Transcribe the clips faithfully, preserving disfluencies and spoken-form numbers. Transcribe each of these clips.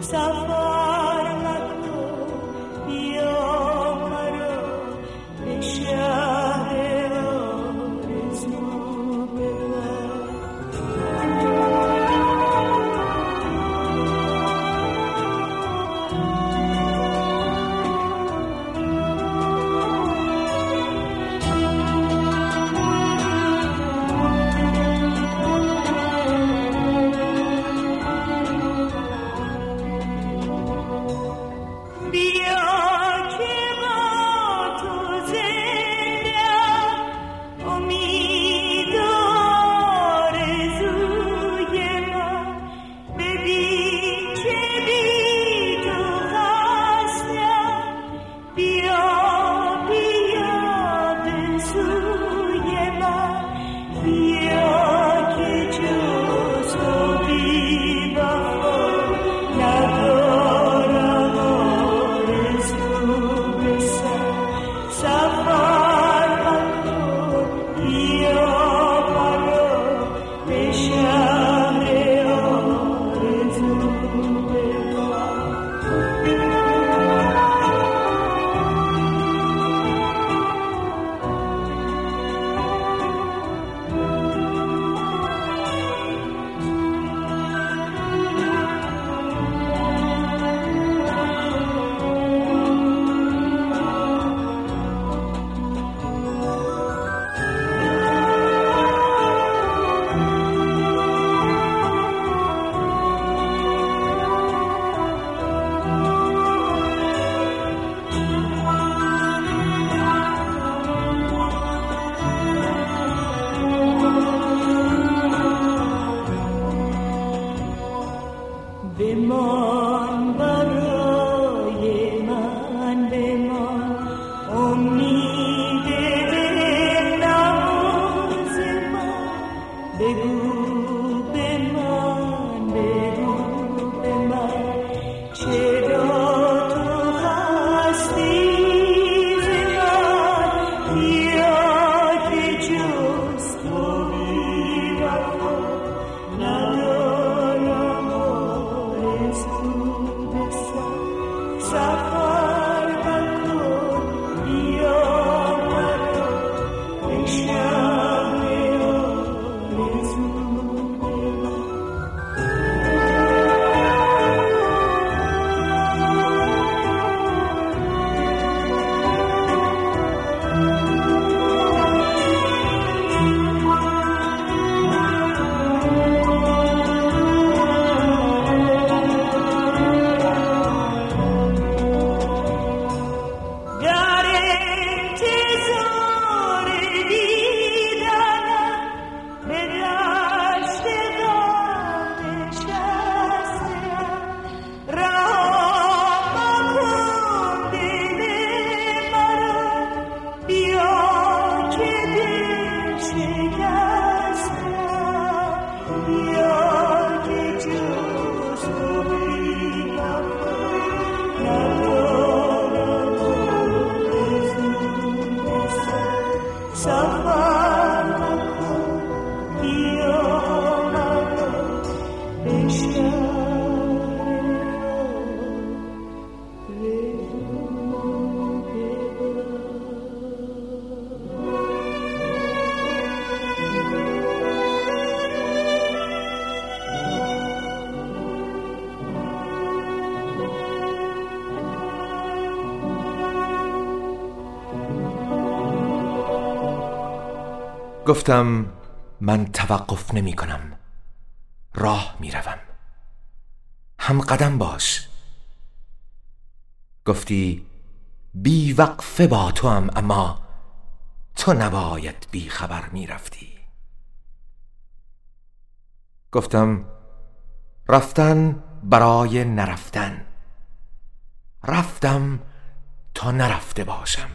گفتم من توقف نمی کنم، راه می روم، هم قدم باش. گفتی بی وقفه با تو هم، اما تو نباید بی خبر می رفتی. گفتم رفتن برای نرفتن، رفتم تا نرفته باشم.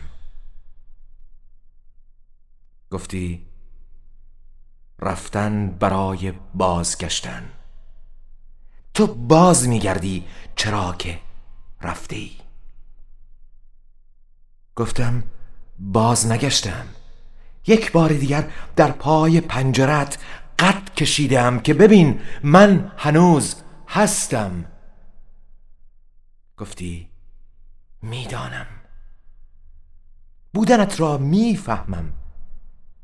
گفتی رفتن برای بازگشتن، تو باز میگردی چرا که رفته ای. گفتم باز نگشتم، یک بار دیگر در پای پنجرت قد کشیدم که ببین من هنوز هستم. گفتی میدانم، بودنت را میفهمم،